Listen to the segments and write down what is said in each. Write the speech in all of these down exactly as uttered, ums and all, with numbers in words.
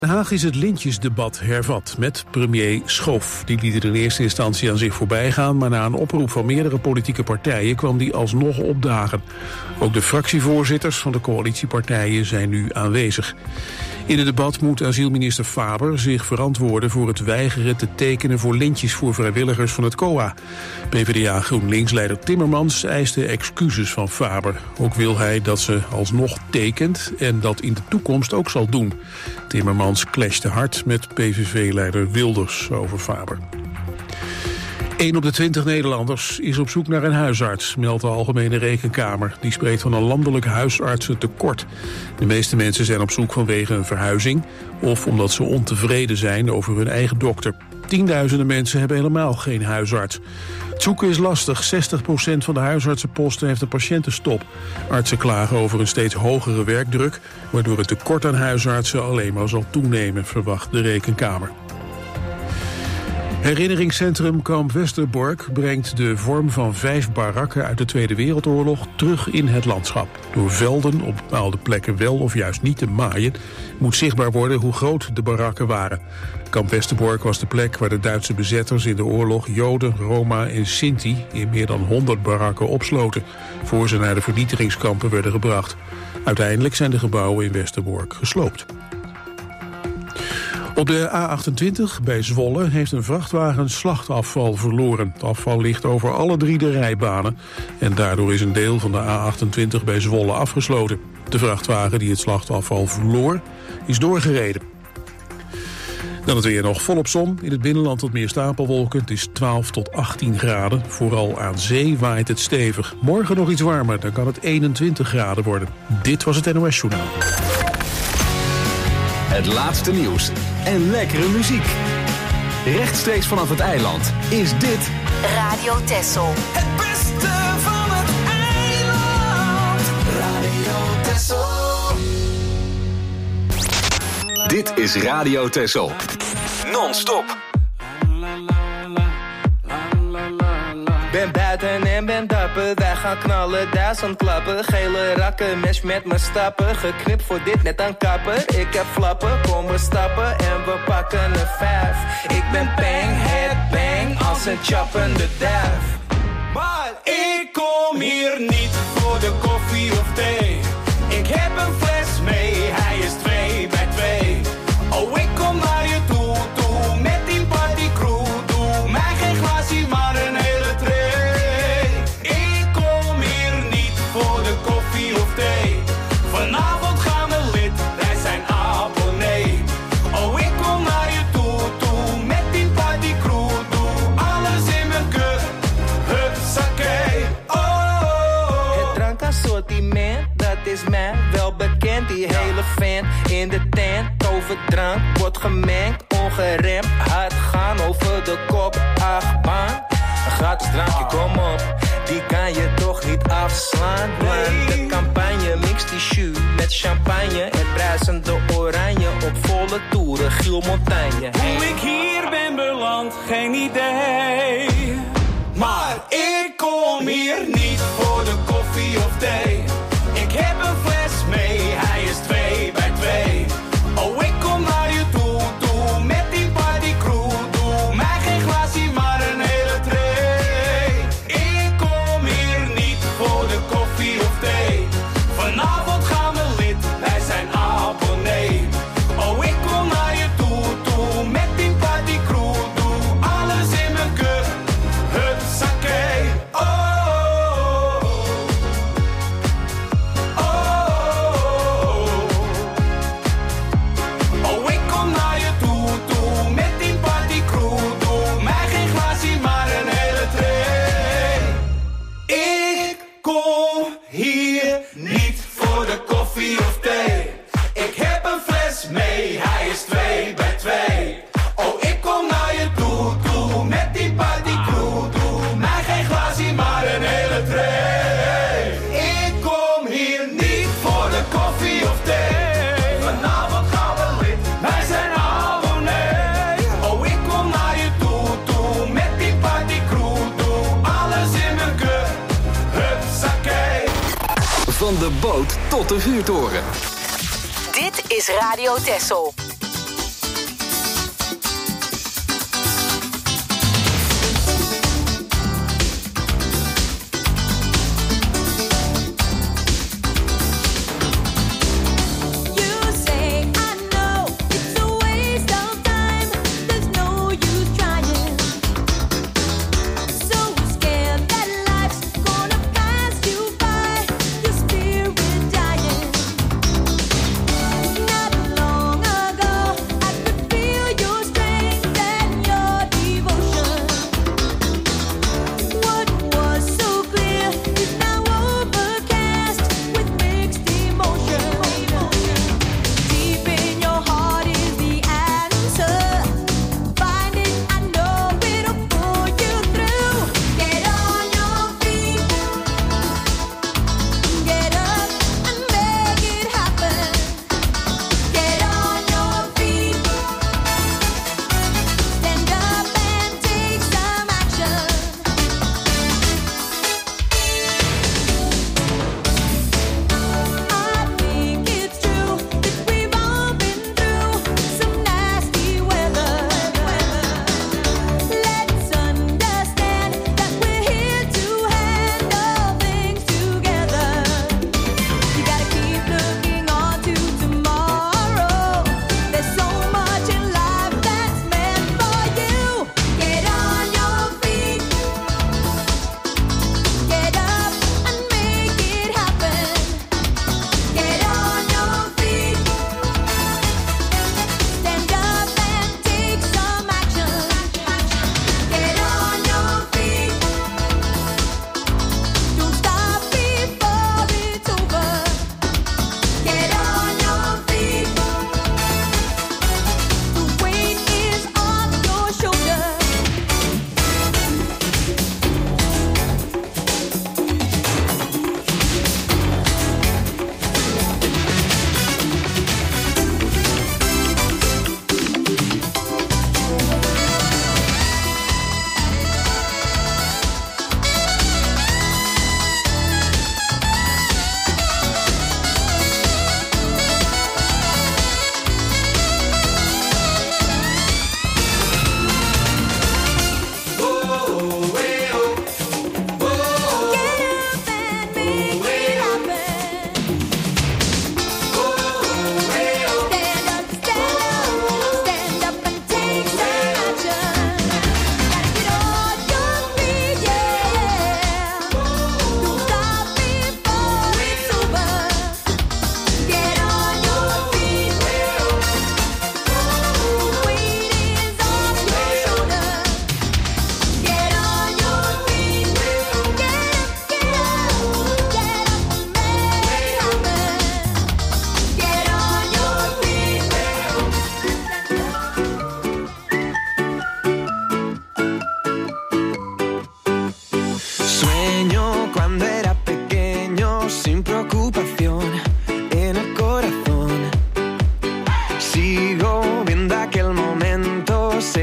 In Den Haag is het lintjesdebat hervat met premier Schoof. Die liet het in eerste instantie aan zich voorbij gaan, maar na een oproep van meerdere politieke partijen kwam die alsnog opdagen. Ook de fractievoorzitters van de coalitiepartijen zijn nu aanwezig. In het debat moet asielminister Faber zich verantwoorden voor het weigeren te tekenen voor lintjes voor vrijwilligers van het C O A. P v d A GroenLinks-leider Timmermans eiste excuses van Faber. Ook wil hij dat ze alsnog tekent en dat in de toekomst ook zal doen. Timmermans clashte hard met P V V-leider Wilders over Faber. één op de twintig Nederlanders is op zoek naar een huisarts, meldt de Algemene Rekenkamer. Die spreekt van een landelijk huisartsentekort. De meeste mensen zijn op zoek vanwege een verhuizing of omdat ze ontevreden zijn over hun eigen dokter. Tienduizenden mensen hebben helemaal geen huisarts. Het zoeken is lastig. zestig procent van de huisartsenposten heeft een patiëntenstop. Artsen klagen over een steeds hogere werkdruk, waardoor het tekort aan huisartsen alleen maar zal toenemen, verwacht de Rekenkamer. Herinneringscentrum Kamp Westerbork brengt de vorm van vijf barakken uit de Tweede Wereldoorlog terug in het landschap. Door velden op bepaalde plekken wel of juist niet te maaien, moet zichtbaar worden hoe groot de barakken waren. Kamp Westerbork was de plek waar de Duitse bezetters in de oorlog Joden, Roma en Sinti in meer dan honderd barakken opsloten, voor ze naar de vernietigingskampen werden gebracht. Uiteindelijk zijn de gebouwen in Westerbork gesloopt. Op de A achtentwintig bij Zwolle heeft een vrachtwagen slachtafval verloren. Het afval ligt over alle drie de rijbanen en daardoor is een deel van de A achtentwintig bij Zwolle afgesloten. De vrachtwagen die het slachtafval verloor is doorgereden. Dan het weer nog volop zon. In het binnenland wat meer stapelwolken. Het is twaalf tot achttien graden. Vooral aan zee waait het stevig. Morgen nog iets warmer, dan kan het eenentwintig graden worden. Dit was het N O S Journaal. Het laatste nieuws en lekkere muziek. Rechtstreeks vanaf het eiland is dit Radio Texel. Het beste van het eiland. Radio Texel. Dit is Radio Texel. Non-stop. Ben buiten en ben dapper, wij gaan knallen, duizend klappen. Gele rakken, mes met me stappen. Geknipt voor dit net een kapper. Ik heb flappen, kom we stappen en we pakken een vijf. Ik ben bang, head bang, als een chappende duif. Maar ik kom hier niet voor de koffie of thee. Ik heb een fles mee, hij is twee bij twee. Oh, ik kom naar je toe, toe, met die partycrew. Doe mij geen glaasje, maar een hele tray. Ik kom hier niet voor de koffie of thee. Vanavond gaan we lid, wij zijn abonnee. Oh, ik kom naar je toe, toe, met die partycrew. Doe alles in mijn keur, hupsakee. Oh, het drankassortiment, dat is mij wel bekend. Die hele fan in de tent, overdrank, wordt gemengd. Ongeremd, hard gaan over de kop, achtbaan. Een gratis drankje, kom op, die kan je toch niet afslaan. Man, de campagne mixt die jus met champagne. Het bruisende oranje op volle toeren, Giel Montagne. Hoe ik hier ben beland, geen idee. Maar ik kom hier niet voor de koffie of thee. Ik heb een fles mee, hij is twee bij twee. Oh, ik kom naar je toe, toe, met die partycrew. Doe mij geen glaasje, maar een hele tray. Ik kom hier niet voor de koffie of thee. Vanavond gaan we lid, wij zijn abonnee. Oh, ik kom naar je toe, toe, met die partycrew. Doe alles in mijn keur, hupsakee. Oh, Van de boot tot de vuurtoren. Dit is Radio Texel.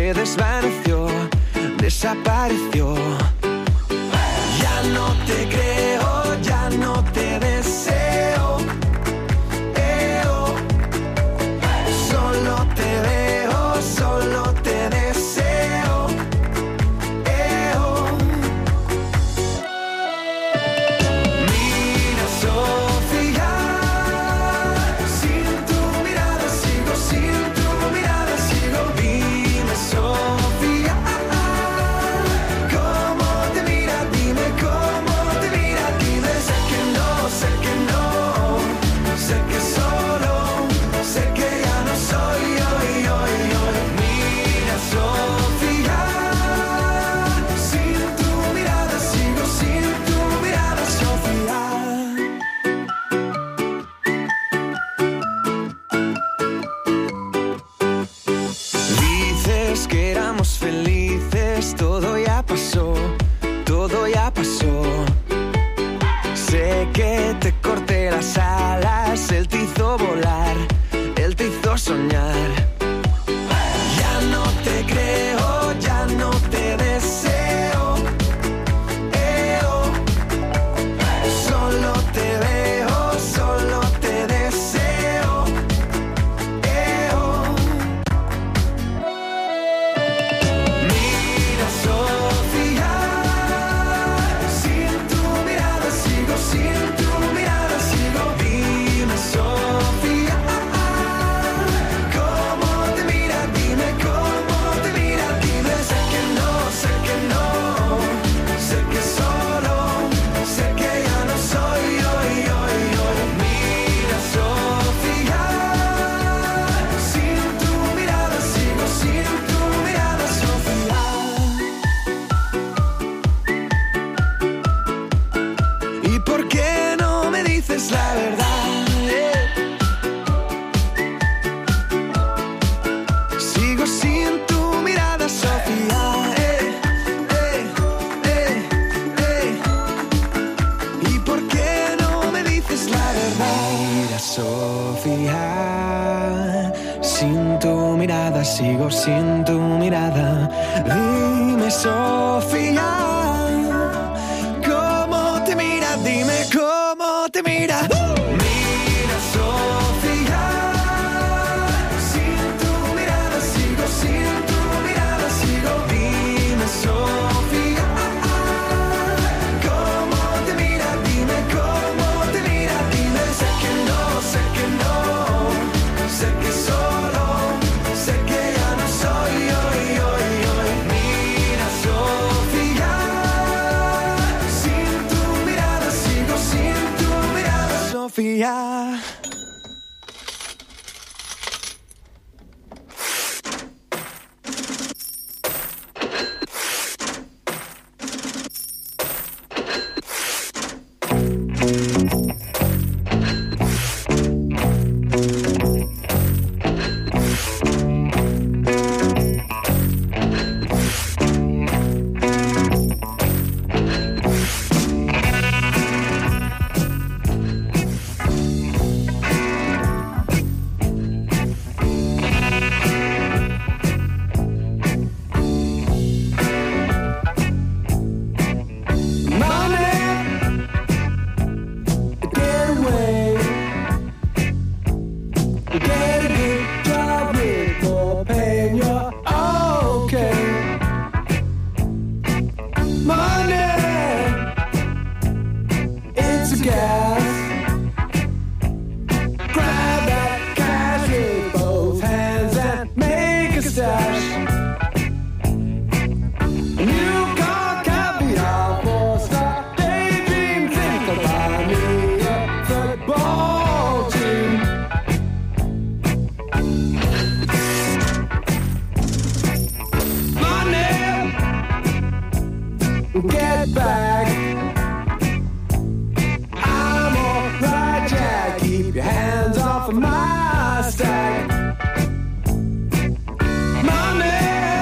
se desvaneció, desapareció. Ya no te creo, ya no te deseo. Eo. Solo te veo, solo te deseo. Eo. Mira, Sofía, sin tu mirada sigo, sin tu mirada sigo. Dime, Sofía, cómo te mira, dime cómo te mira, dime. Sé que no, sé que no, sé que solo, sé que ya no soy yo, yo, yo. Mira, Sofía, sin tu mirada sigo, sin tu mirada, Sofía. Dices que éramos felices, todo ya pasó, todo ya pasó. Sé que te corté las alas, él te hizo volar, él te hizo soñar. Ya no te creo, ya no te deseo. Eo. Solo te veo, solo te deseo. Eo. Mira, Sofía, sin tu mirada sigo, sin tu mirada sigo. Dime, Sofía, cómo te mira, dime cómo te mira, dime. Sé que no, sé que no, sé que solo, sé que ya no soy yo, yo, yo. Mira, Sofía, sin tu mirada sigo, sin tu mirada, Sofía. ¿Y por qué no me dices la verdad? eh? Sigo sin tu mirada, Sofía. eh, eh, eh, eh. ¿Y por qué no me dices la verdad? Mira, Sofía, sin tu mirada sigo, sin tu mirada. Dime, Sofía, cómo te mira, dime cómo te mira. Mira, Sofía, sin tu mirada sigo, sin tu mirada sigo. Dime, Sofía, cómo te mira, dime cómo te mira, dime. Sé que no, sé que no, sé que solo, sé que ya no soy yo, yo, yo. Mira, Sofía, sin tu mirada sigo, sin tu mirada, Sofía. Get back. I'm alright, Jack. Keep your hands off of my stack. Money,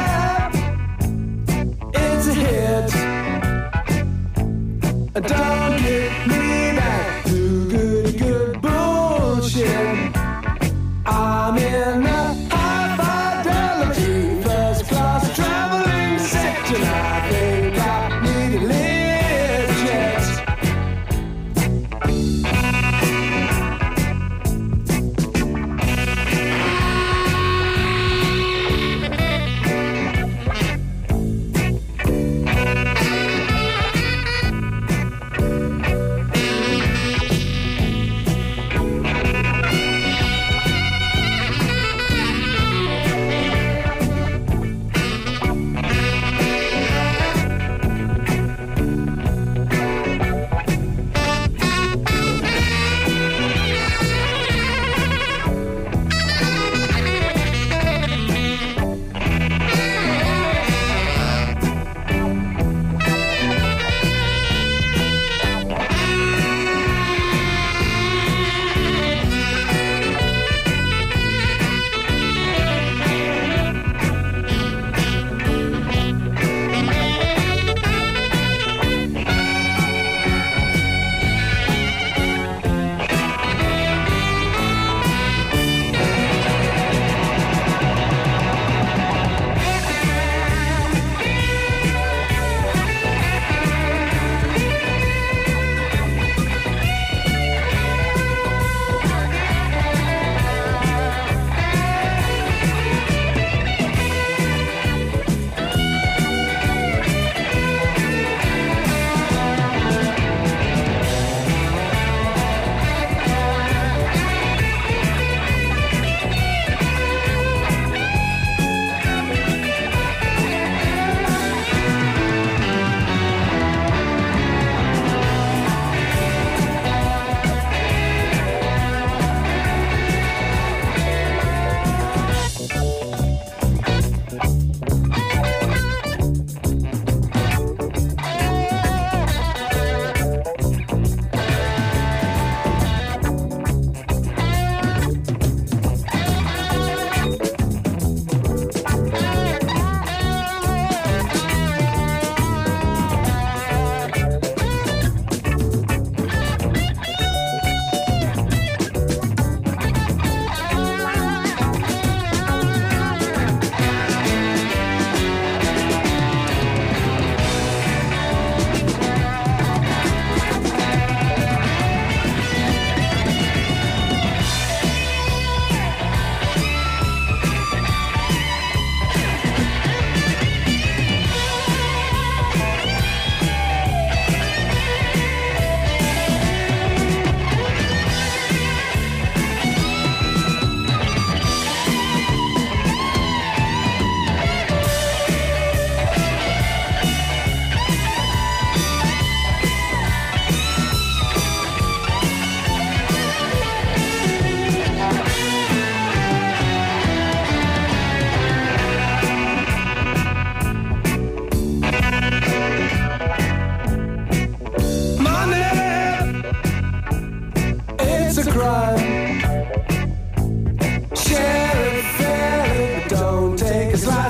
it's a hit. Don't get me back to good, good bullshit. I'm in a high fidelity first class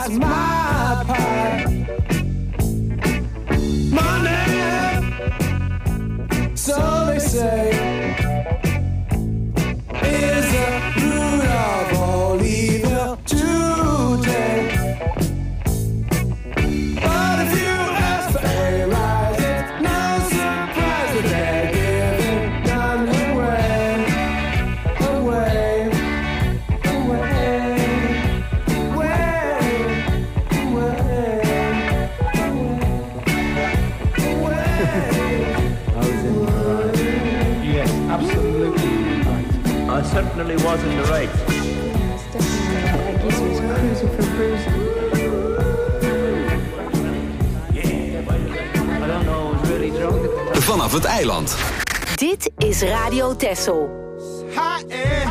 that's my part. Money, so they say, is the root of all evil today. But if you ask for a rise, it's no surprise that they're giving none away, away, away, away, away, I was in the right. Yes, absolutely right. I certainly was in the right. Yes, definitely. I guess he was cruising for bruising. I don't know, I was really drunk at the time. Vanaf het eiland. Dit is Radio Texel. hot and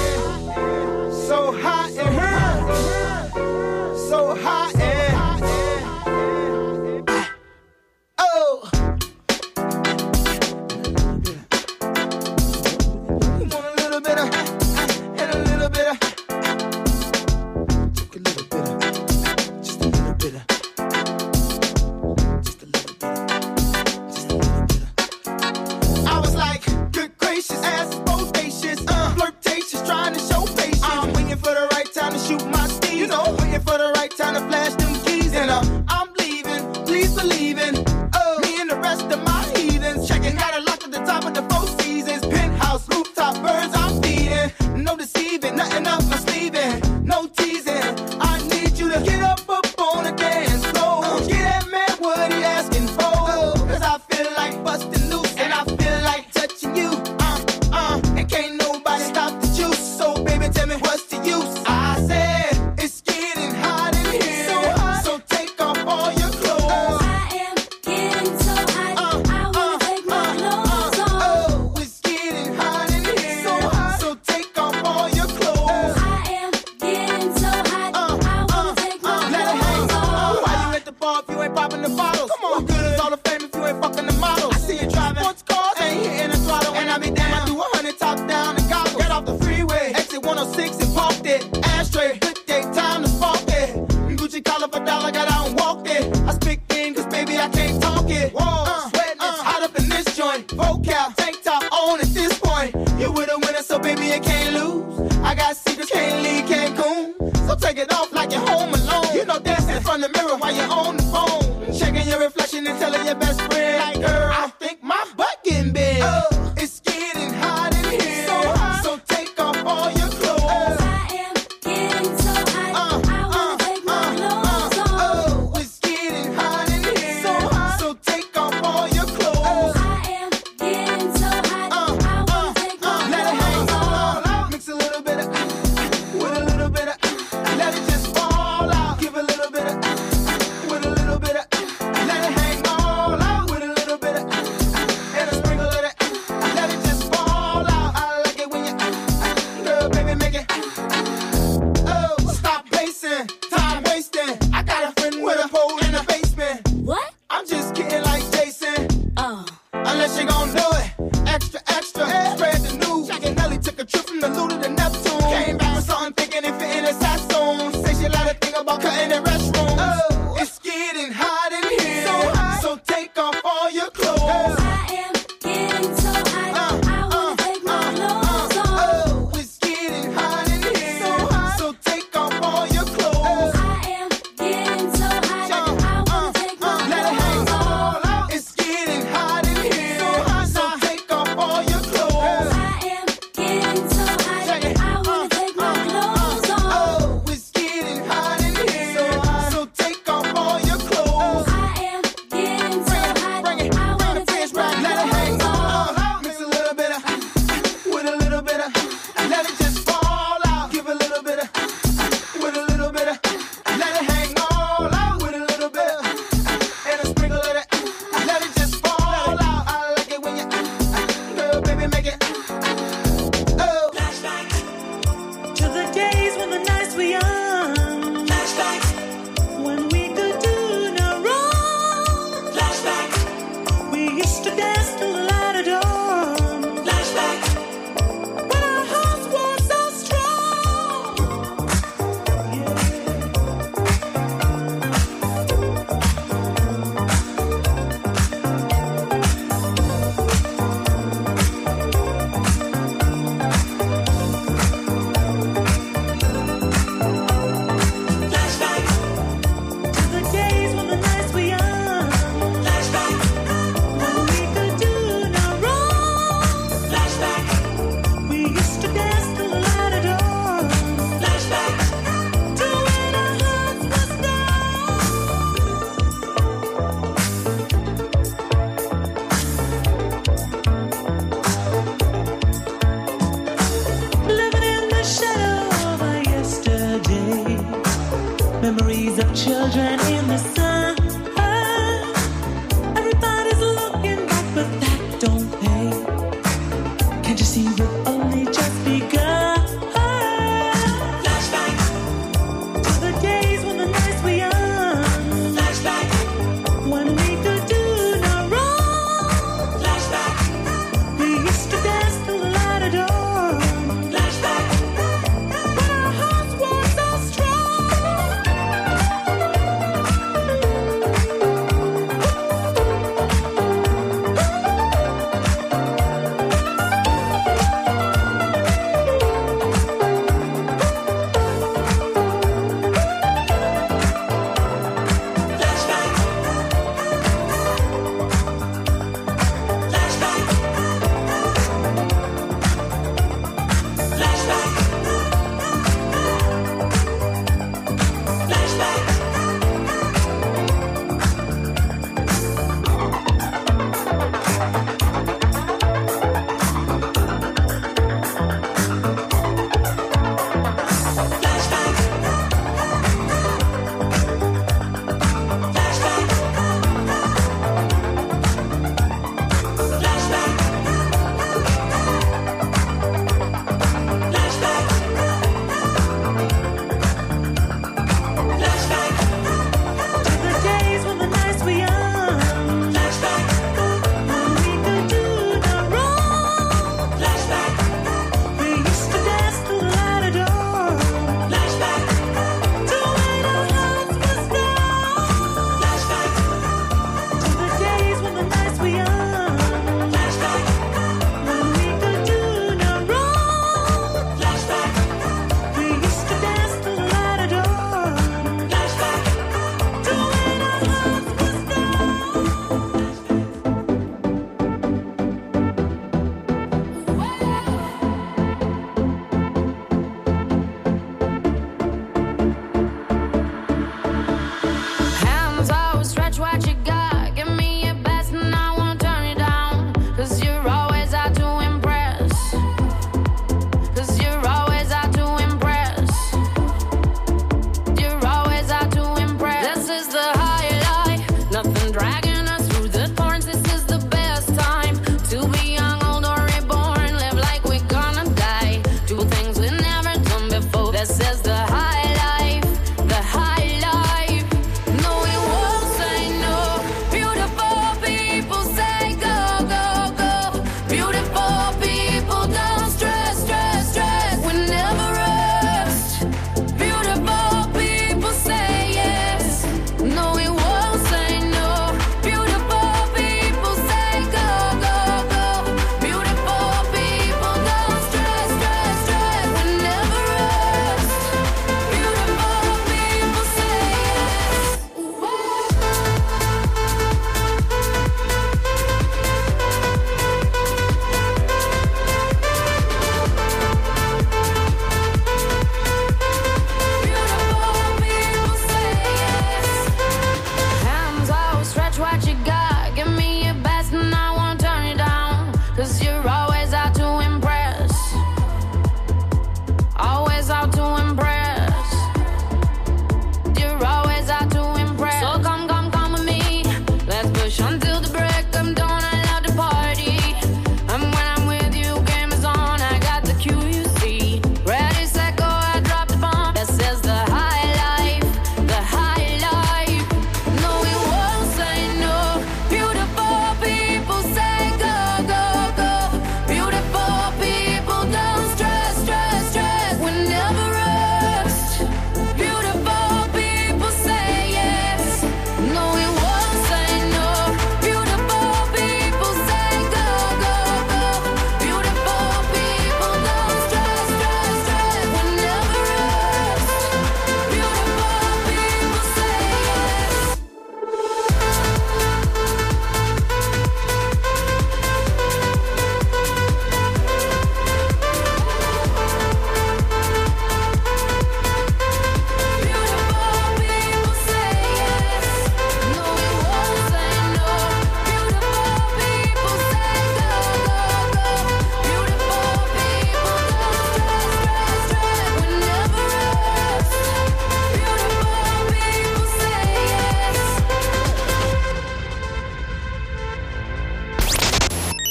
so hot and so hot and oh. You want a little bit of and a little bit of, just a little bit of, just a little bit of, just a little bit of, just a little bit of. I was like, good gracious, ass bodacious, uh, flirtatious, trying to show patience. I'm waiting for the right time to shoot my steam, you know, waiting for the right time to flash them keys, and uh, I'm leaving, please believe in, oh, me and the rest of my heathens, checking out a lock at the top of the Four Seasons, penthouse, rooftop, birds I'm feeding, no deceiving, nothing up my sleeving, no teasing, I need you to get up up on the dance floor, uh, get that man what he asking for, cause I feel like busting loose, and I feel like touching you, uh, uh, and can't nobody stop the juice, so baby tell me what's the use, I said, it's getting hot in here, so hot, so take off all your clothes, I am getting so hot, uh, I wanna uh, take my uh, clothes uh, off. oh, it's getting hot in here, so hot, so take off all your clothes, I am getting so hot, uh, I wanna uh, take my uh, let it hang, clothes uh, off. why you at the bar if you ain't popping the bottles, come on, what good is all the fame if you ain't fucking the models, I see you driving sports cars, ain't hitting the throttle, and I be damn, I do a hundred top down and goggles, get off the freeway, exit one oh six and parked it, ashtray, good day, time to spark it, Gucci collar for dollar, got out and walked it, I speak in cause baby I can't talk it, whoa, uh, sweating, it's hot up in this joint, vocal, tank top on at this point, you with a winner so baby you can't lose, I got secrets, can't leave Cancun, so take it off like you're home alone, you know dancing in front of the mirror while you're on the phone, checking your reflection and telling your best friend, like girl, I think my butt getting big, oh, it's getting hot in here, so hot, so take off all your clothes, I am getting so hot, uh, I wanna take my uh, clothes uh, off. oh, it's getting hot in here, so hot, so take off all your clothes, I am getting so hot, uh, I wanna uh, take my uh, let it hang clothes off. all out, mix a little bit of with a little bit of let it just fall out, give a little bit of with a little bit of let it hang all out, Memories of children in the sun. Everybody's looking back, but that don't pay. Can't you see we've only just begun? Flashback to the days when the nights were young. Flashback when we could do no wrong. Flashback we used to dance till the light of dawn. Flashback when our hearts were so strong.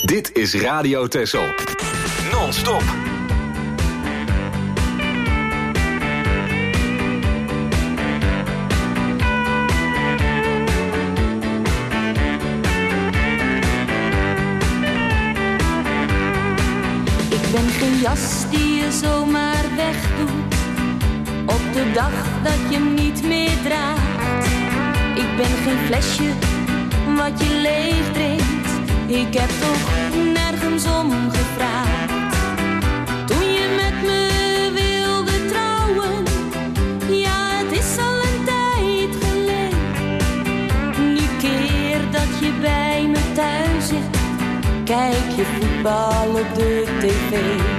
Dit is Radio Texel. Non-stop. Ik ben geen jas die je zomaar wegdoet op de dag dat je hem niet meer draagt. Ik ben geen flesje wat je leeg drinkt. Ik heb toch nergens om gevraagd. Toen je met me wilde trouwen, ja, het is al een tijd geleden. Nu keer dat je bij me thuis zit, kijk je voetbal op de tv.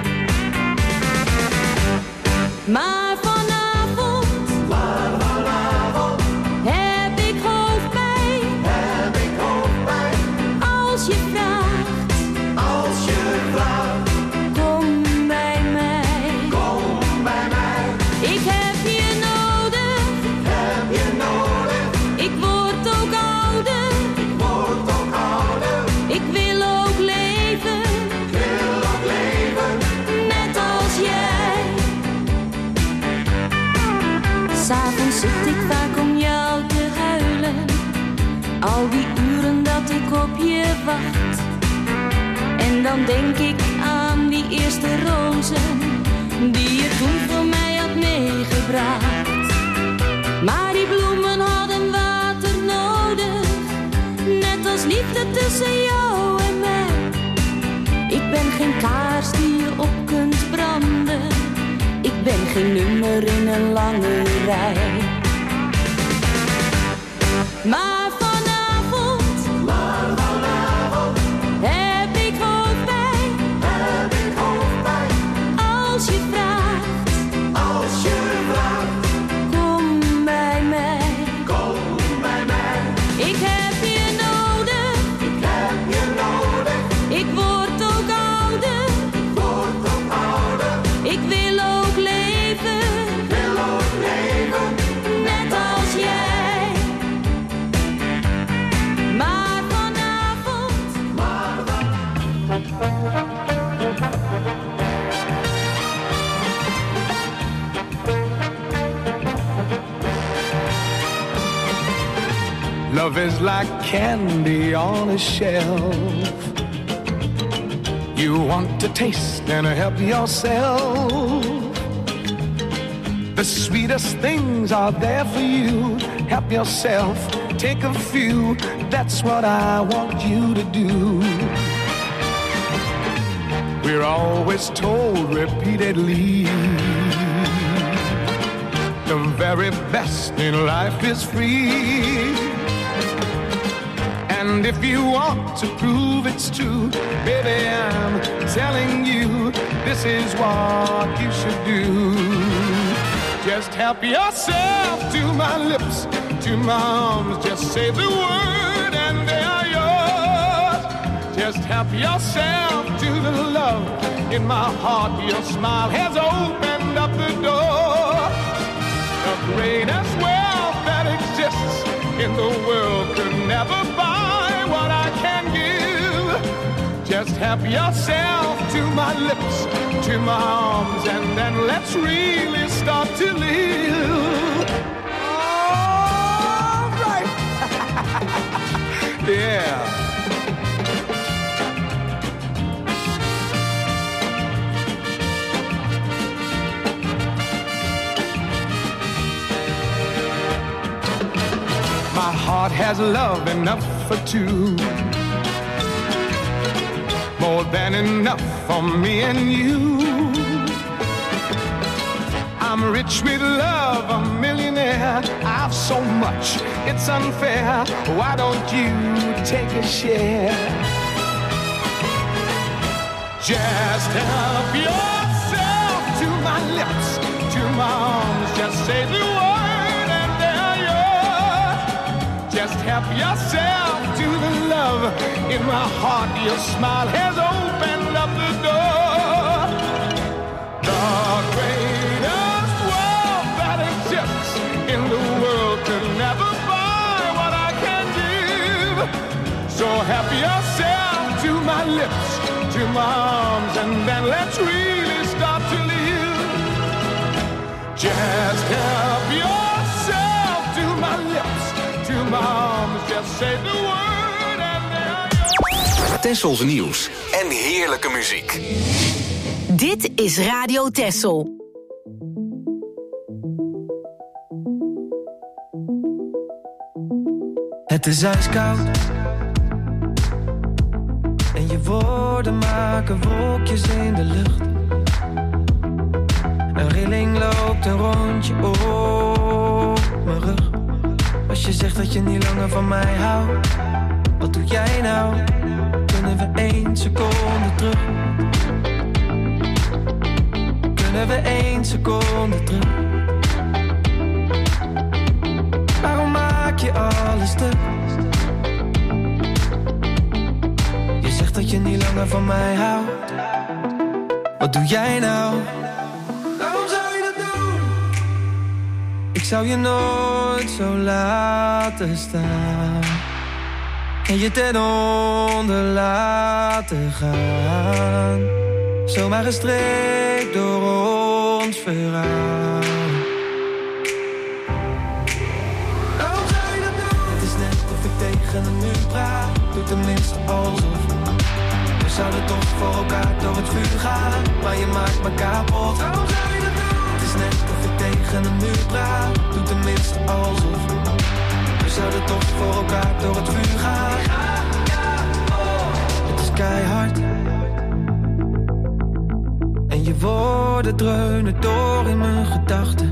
Maar vanavond, maar vanavond heb ik hoofdpijn, heb ik hoofdpijn. Als je vraagt, als je vraagt, kom bij mij, kom bij mij. Ik heb je nodig, ik heb je nodig. Ik word ook ouder, ik word ook ouder. Ik wil ook leven, ik wil ook leven, net als jij. S'avonds zit ik vaak om jou te huilen, al die uren dat ik op je wacht. En dan denk ik aan die eerste rozen, die je toen voor mij had meegebracht. Maar die bloemen hadden water nodig, net als liefde tussen jou en mij. Ik ben geen kaars die je op kunt branden, ik ben geen nummer in een lange rij. Maar vanavond, maar vanavond heb ik hoofdpijn, heb ik hoofdpijn. Als je vraagt, als je vraagt, kom bij mij, kom bij mij. Ik heb je nodig, ik heb je nodig. Ik word ook ouder, ik word ook ouder. Ik wil ook leven, ik wil ook leven, net als jij. Maar vanavond, maar Love is like candy on a shelf. You want to taste and help yourself. The sweetest things are there for you. Help yourself, take a few. That's what I want you to do. We're always told repeatedly, the very best in life is free. And if you want to prove it's true, baby, I'm telling you, this is what you should do. Just help yourself to my lips, to my arms. Just say the word and they are yours. Just help yourself to the love in my heart. Your smile has opened up the door. The greatest wealth that exists in the world could never buy what I can give. Just help yourself to my lips, to my arms, and then let's really start to live. All right. Yeah. My heart has love enough for two, more than enough for me and you. I'm rich with love, a millionaire. I've so much, it's unfair. Why don't you take a share? Just help yourself to my lips, to my arms. Just say the word and they're yours. Just help yourself to the love in my heart. Your smile has opened up the door. The greatest wealth that exists in the world could never buy what I can give. So help yourself to my lips to my arms, and then let's really start to live. Just help yourself to my lips, to my arms. Just say the word and there you Tessels nieuws en heerlijke muziek. Dit is Radio Tessel. Het is ijskoud en je woorden maken wolkjes in de lucht. Een rilling loopt een rondje op mijn rug. Als je zegt dat je niet langer van mij houdt, wat doe jij nou? Kunnen we één seconde terug? Kunnen we één seconde terug? Waarom maak je alles stuk? Je zegt dat je niet langer van mij houdt. Wat doe jij nou? Waarom zou je dat doen? Ik zou je nooit zo laten staan en je ten onder laten gaan. Zomaar gestreekt door ons verhaal. Tegen een muur praat, doe tenminste alsof. We zouden toch voor elkaar door het vuur gaan, maar je maakt me kapot. Waarom zou je dat doen? Het is net of ik tegen een muur praat, doe tenminste alsof. We zouden toch voor elkaar door het vuur gaan. Het is keihard en je woorden dreunen door in mijn gedachten.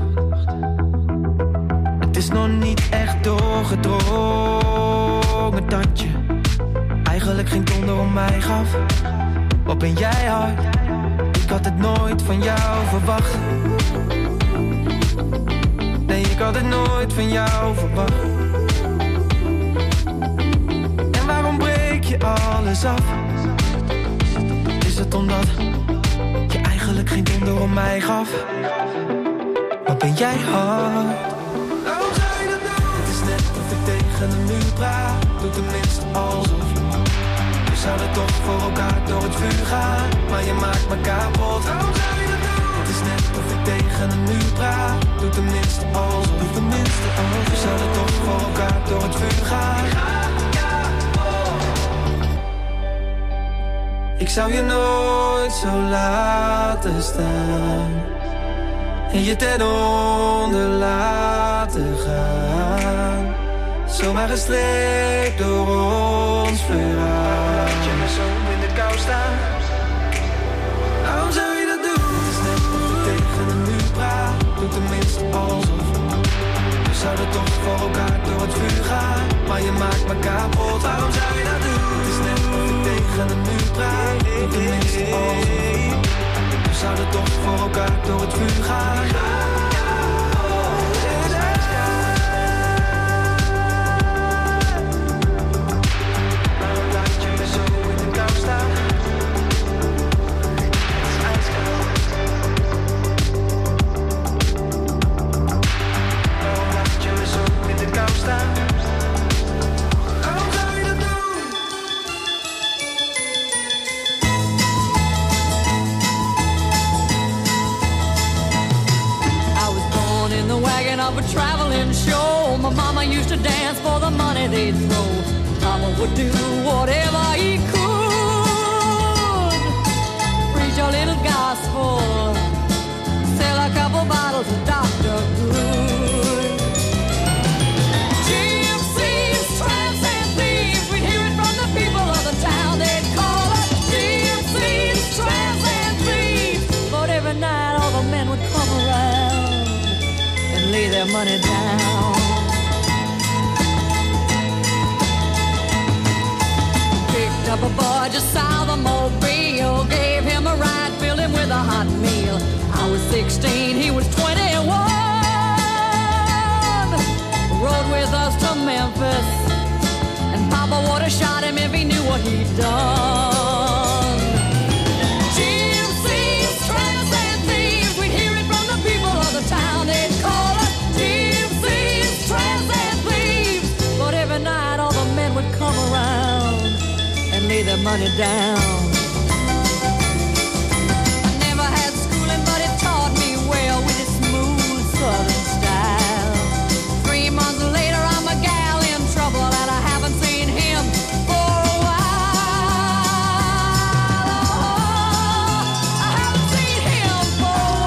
Het is nog niet echt doorgedrongen dat je eigenlijk geen donder om mij gaf. Wat ben jij hard? Ik had het nooit van jou verwacht. Nee, ik had het nooit van jou verwacht. En waarom breek je alles af? Is het omdat je eigenlijk geen donder om mij gaf? Wat ben jij hard? Tegen een muur praat, doe tenminste alsof. We zouden toch voor elkaar door het vuur gaan, maar je maakt me kapot. Waarom zou je dat doen? Het is net of ik tegen een muur praat, doe tenminste alsof. Doe tenminste alsof. We zouden toch voor elkaar door het vuur gaan. Ik zou je nooit zo laten staan en je ten onder laten gaan. Zomaar gestreekt door ons verhaal. Laat je me zo in de kou staan. Waarom zou je dat doen? Het is net of ik tegen een muur praat, doe tenminste alsof. We zouden toch voor elkaar door het vuur gaan, maar je maakt me kapot. Waarom zou je dat doen? Het is net of ik tegen een muur praat, doe tenminste alsof. We zouden toch voor elkaar door het vuur gaan. Of a traveling show. My mama used to dance for the money they'd throw. Papa would do whatever he could. Preach a little gospel, sell a couple bottles of Doctor Good. Gypsies, tramps and thieves, we'd hear it from the people of the town. They'd call us gypsies, tramps and thieves. But every night all the men would come around, lay their money down. Picked up a boy just south of Mobile, gave him a ride, filled him with a hot meal. I was sixteen, he was twenty-one. Rode with us to Memphis, and Papa would have shot him if he knew what he'd done. Gypsies, tramps and thieves, we'd hear it from the people of the town. They'd call us gypsies, tramps and thieves. But every night all the men would come around and lay their money down. I never had schooling, but it taught me well with its smooth southern style. Three months later, I'm a gal in trouble, and I haven't seen him for a while. Oh, I haven't seen him for a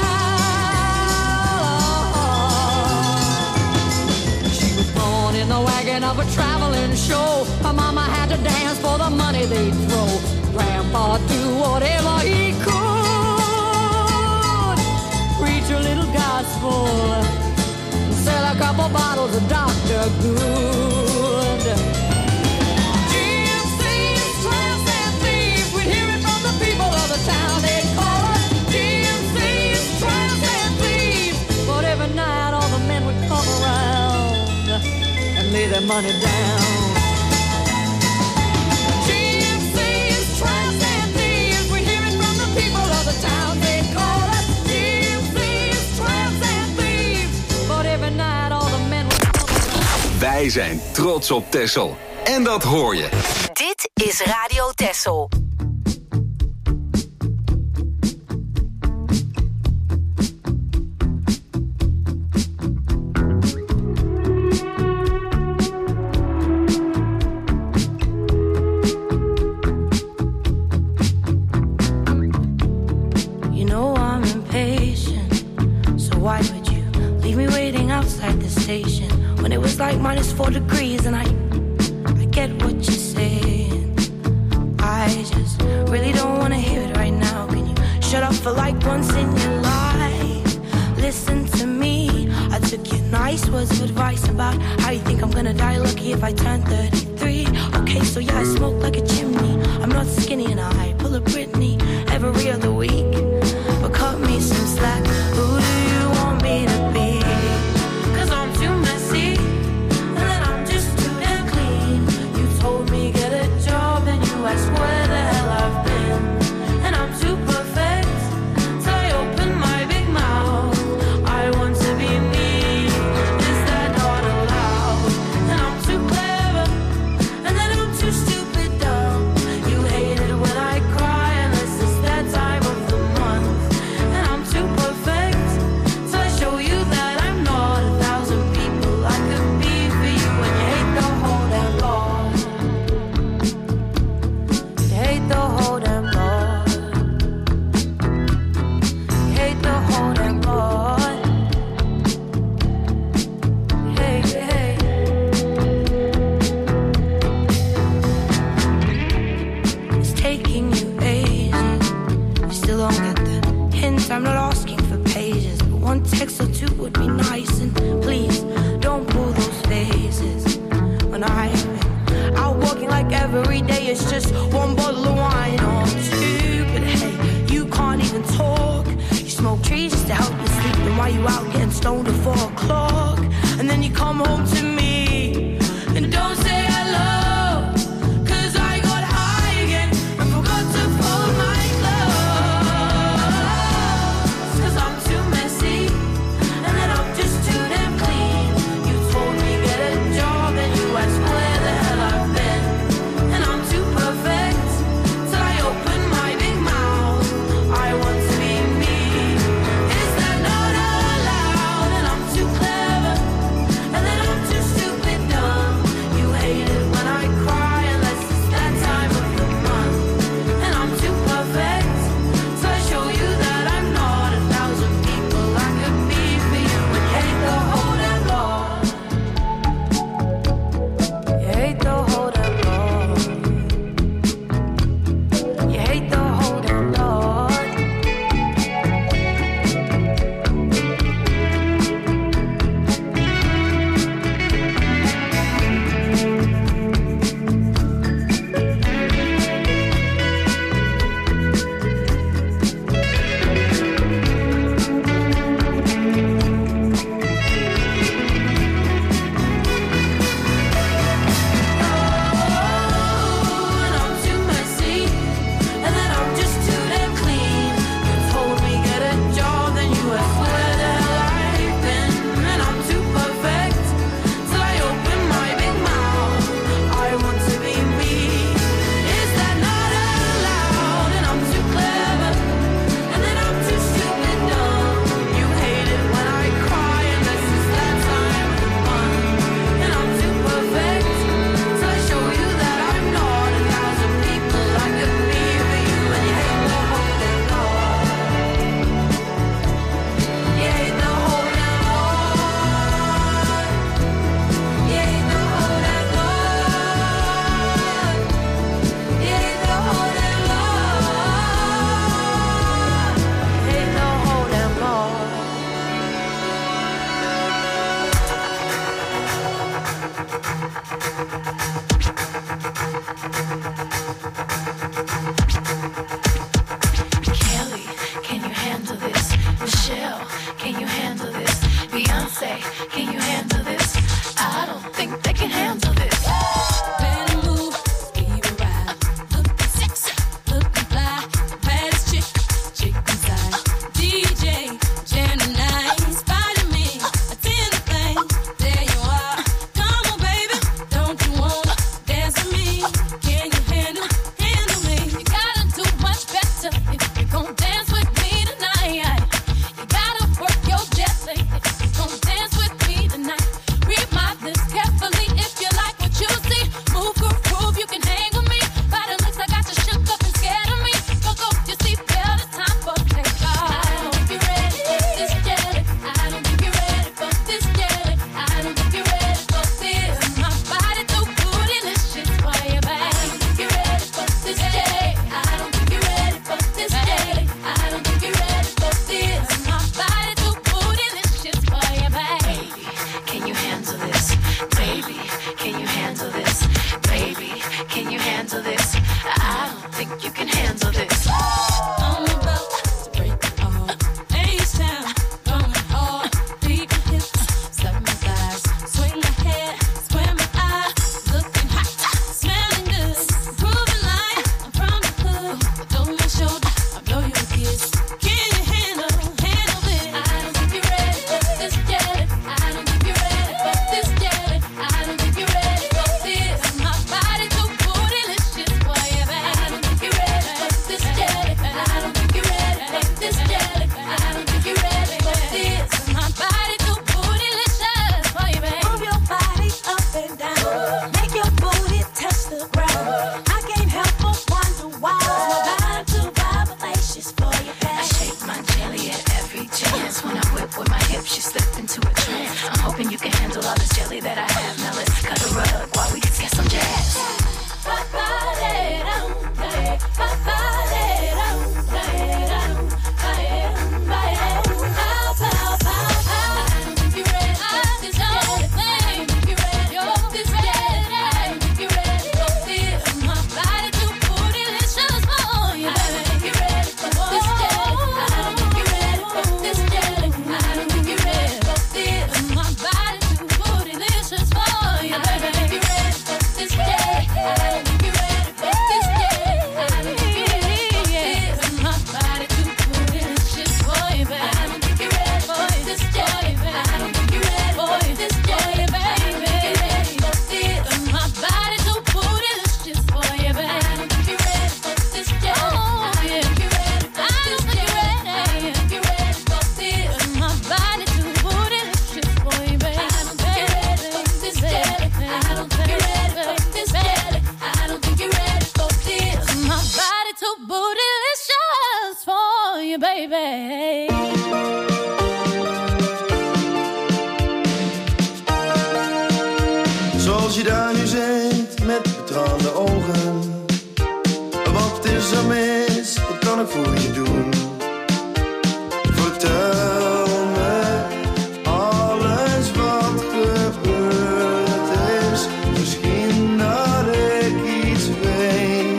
while. She was born in the wagon of a traveling show. Her mama had to dance for the money they'd throw. Grandpa do whatever he could. Preach a little gospel. Sell a couple bottles of Doctor Good. G M C's, tramps and thieves. We'd hear it from the people of the town. They'd call us G M C's, tramps and thieves. But every night all the men would come around and lay their money down. G M C's, tramps and thieves. We'd hear it from the people of the town. They'd call us G M C's, tramps and thieves. But every night all the men would come around. Wij zijn trots op Texel. En dat hoor je. Dit is Radio Texel. You know I'm impatient, so why would you leave me waiting outside the station when it was like minus four degrees? And I, I get what you're saying. I just really don't want to hear it right now. Can you shut up for like once in your life? Listen to me. I took your nice words of advice about how you think I'm gonna die lucky if I turn thirty-three. Okay, so yeah, I smoke like a chimney. I'm not skinny and I pull a Britney every other week. But cut me some slack. Who do you want me to be? Cause I'm too messy, and then I'm just too damn clean. You told me get a job, and you asked where the hell I've been. And I'm too perfect, so I open my big mouth. I want to be me, is that not allowed? And I'm too clever, and then I'm too stupid dumb. You hate it when I cry, unless it's that time of the month. And I'm too perfect, so I show you that I'm not a thousand people I could be for you. And you hate the whole damn lot. You hate the whole damn lot. You hate the whole damn lot. Hey, hey. It's taking you ages. You still don't get the hint. I'm not asking for pages, but one text or two would be nice. And please don't pull those faces when I've been out walking like every day. It's just one bottle of wine or two. But hey, you can't even talk. You smoke trees just to help you sleep. And while you out getting stoned at four o'clock, and then you come home to me and don't say hello. Cause I got high again and forgot to fold my clothes. Cause I'm too messy, and then I'm just too damn clean. You told me get a job, and you asked where the hell I've been. And I'm too perfect, till I open my big mouth. I want to be me, is that not allowed? And I'm too clever, and then I'm too Baby, can you handle this? Baby, can you handle this? I don't think you can handle this. I'm about to break it all. H-Town, going hard. Beat my hips, step my thighs, swing my hair, square my eyes, looking hot, smelling good, proving like I'm from the hood. Throw my shoulder, I blow you a kiss. Can you handle, handle this? I don't think you're ready for this jelly. I don't think you're ready for this jelly. I don't think you're ready for this. My body too bootylicious for you, babe. I don't think you're ready for this jelly. I don't think you're ready for this jelly. I don't think you're ready for this. My body too bootylicious for you, babe. Move your body up and down. Make your booty touch the ground. I can't help but wonder why. My body too vibrators for you, I babe. shake my jelly at every chance. When I whip with my hips, you slip into a trance. I'm hoping you can handle all this jelly that I have. Now let's cut a rug while we get some jazz. Baby. Zoals je daar nu zit met betraande ogen. Wat is er mis? Wat kan ik voor je doen? Vertel me alles wat gebeurd is. Misschien dat ik iets weet.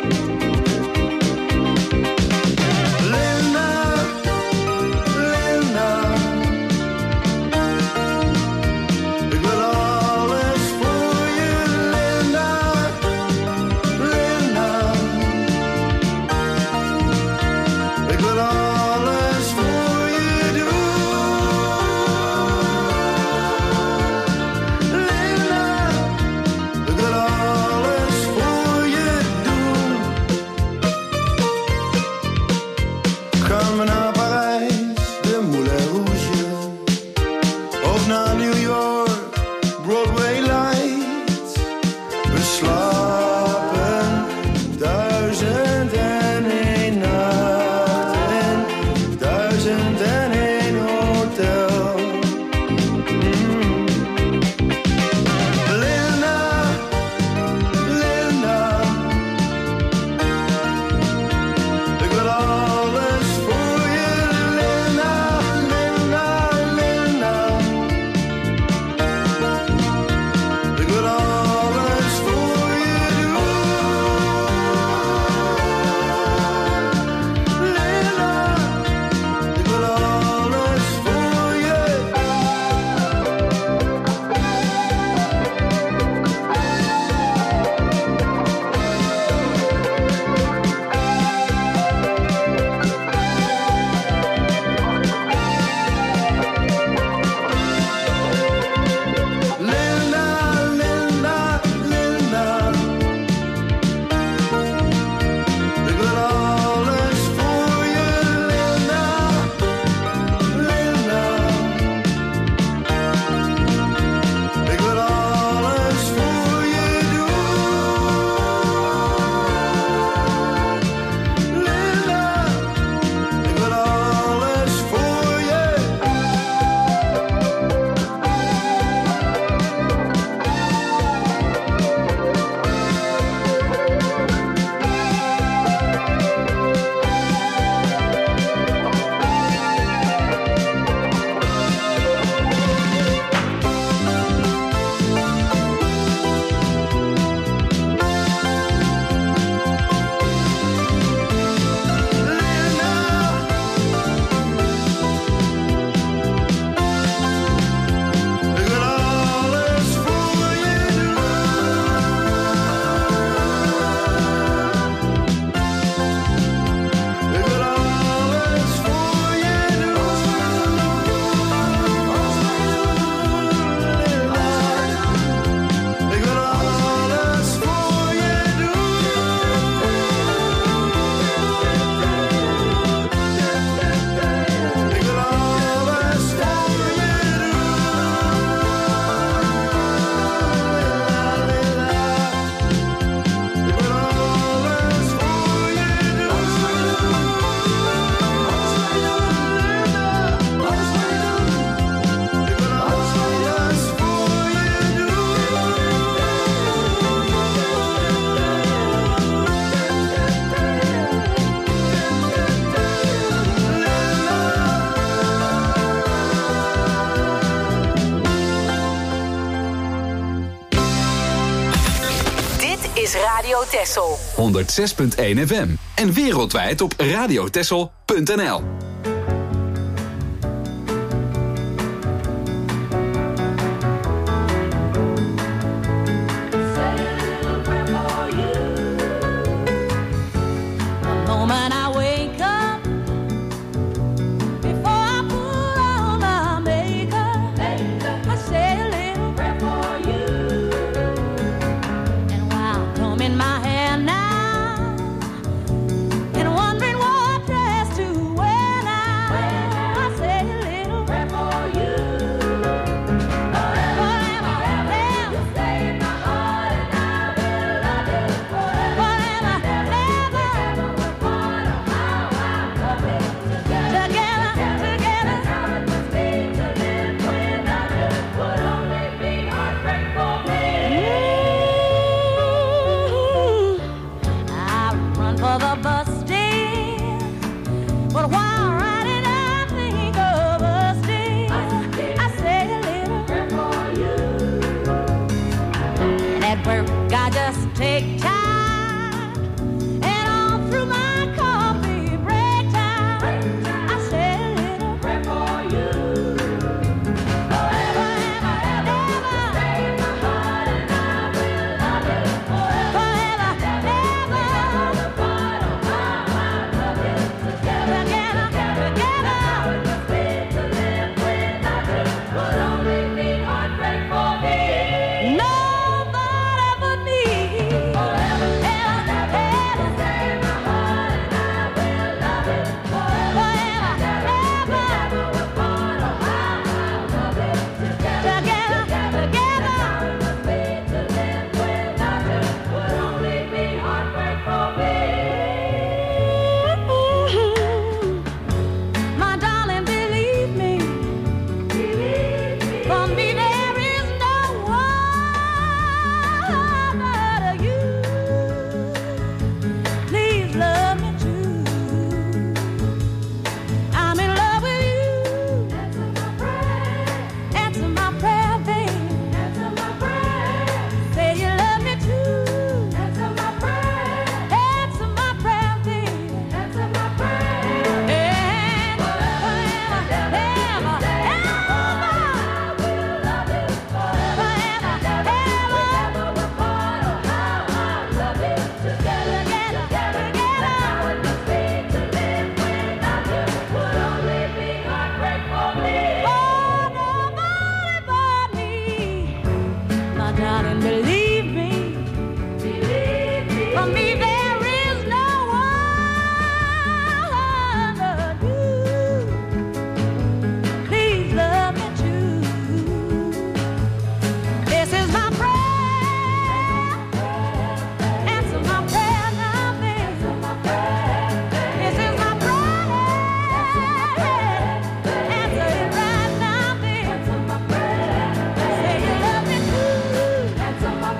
Linda, Linda, ik wil alles voor je, Linda, Linda. is Radio Texel. honderdzes punt één F M. En wereldwijd op radiotexel punt n l. Moment I wake up, before I put on my makeup, I say a little prayer for you. And while combing my hair now, and wondering what dress to wear now, I say a little prayer for you. Forever, forever, you stay in my heart, and I will love you forever, forever, ever. For the bus stand, but while riding I think of us dear. I say a little prayer for you. And at work I just take time, and all through my coffee break time, I say a little prayer for you. Forever, ever, ever, stay in my heart, and I will love you forever, ever. Answer my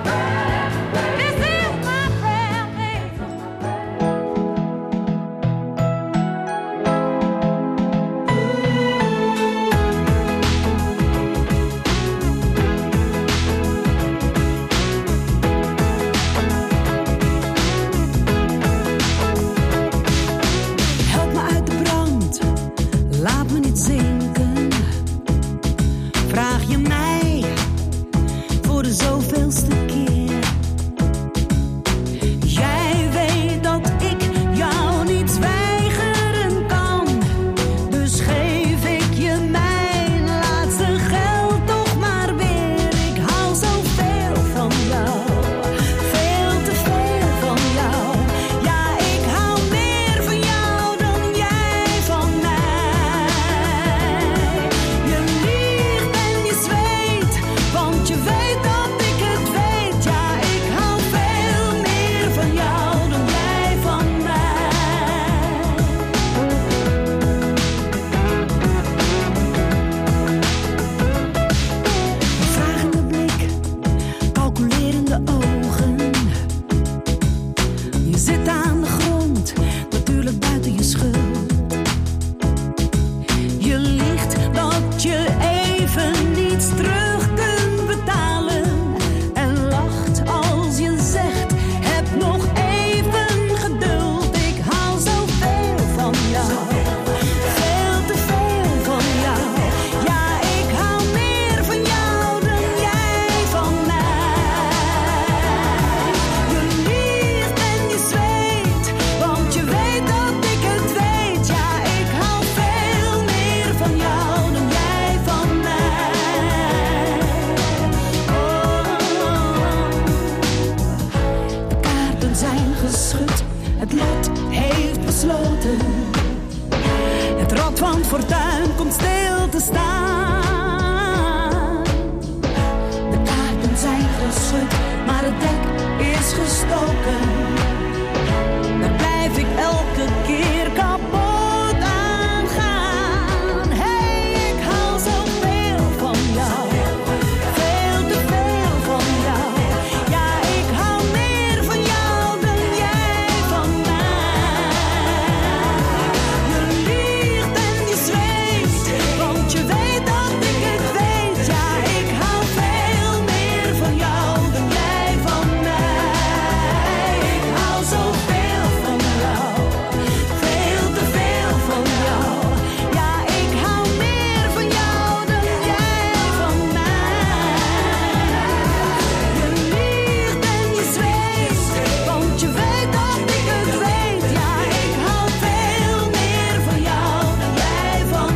geschud, maar het dek is gestoken. Daar blijf ik elke keer kapot aan gaan. Hey, ik hou zoveel van jou, veel te veel van jou. Ja, ik hou meer van jou dan jij van mij. Je liegt en je zweeft, want je weet dat ik het weet. Ja, ik hou veel meer van jou dan jij van mij. Ik hou zoveel van jou, veel te veel van jou. Ja, ik hou meer van jou dan jij van mij. Je liegt en je zweeft, want je weet dat ik het weet. Ja, ik hou veel meer van jou dan jij van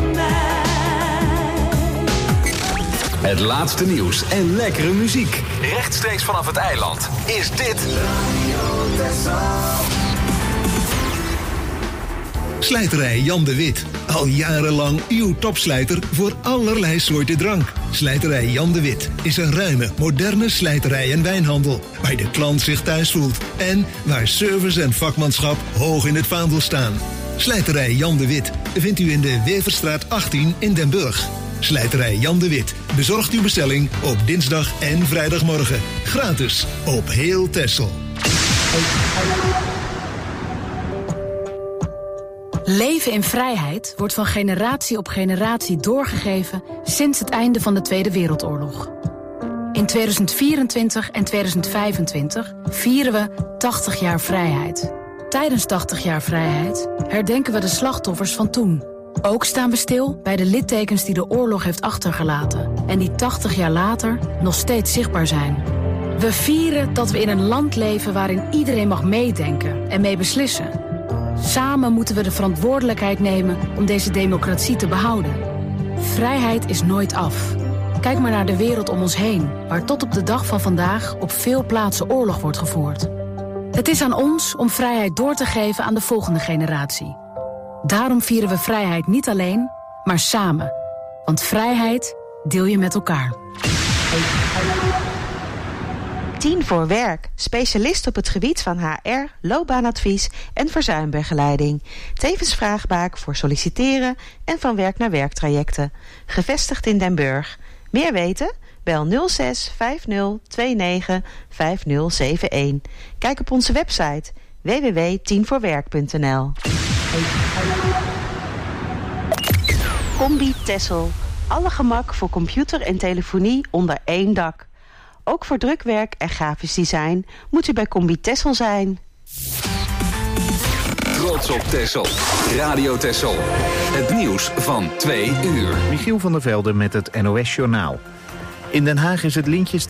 mij. Het laatste nieuws en lekkere muziek. Rechtstreeks vanaf het eiland is dit... Slijterij Jan de Wit. Al jarenlang uw topslijter voor allerlei soorten drank. Slijterij Jan de Wit is een ruime, moderne slijterij en wijnhandel, waar de klant zich thuis voelt en waar service en vakmanschap hoog in het vaandel staan. Slijterij Jan de Wit vindt u in de Weverstraat achttien in Den Burg. Slijterij Jan de Wit bezorgt uw bestelling op dinsdag en vrijdagmorgen. Gratis op heel Texel. Leven in vrijheid wordt van generatie op generatie doorgegeven sinds het einde van de Tweede Wereldoorlog. In tweeduizend vierentwintig en tweeduizend vijfentwintig vieren we tachtig jaar vrijheid. Tijdens tachtig jaar vrijheid herdenken we de slachtoffers van toen. Ook staan we stil bij de littekens die de oorlog heeft achtergelaten en die tachtig jaar later nog steeds zichtbaar zijn. We vieren dat we in een land leven waarin iedereen mag meedenken en mee beslissen. Samen moeten we de verantwoordelijkheid nemen om deze democratie te behouden. Vrijheid is nooit af. Kijk maar naar de wereld om ons heen, waar tot op de dag van vandaag op veel plaatsen oorlog wordt gevoerd. Het is aan ons om vrijheid door te geven aan de volgende generatie. Daarom vieren we vrijheid niet alleen, maar samen. Want vrijheid deel je met elkaar. tien voor werk. Specialist op het gebied van H R, loopbaanadvies en verzuimbegeleiding. Tevens vraagbaak voor solliciteren en van werk naar werktrajecten. Gevestigd in Den Burg. Meer weten? Bel nul zes vijf nul twee negen vijf nul zeven een. Kijk op onze website w w w punt tien voor werk punt n l. Combi Texel. Alle gemak voor computer en telefonie onder één dak. Ook voor drukwerk en grafisch design moet u bij Combi Texel zijn. Trots op Texel. Radio Texel. Het nieuws van twee uur. Michiel van der Velde met het N O S Journaal. In Den Haag is het lintjes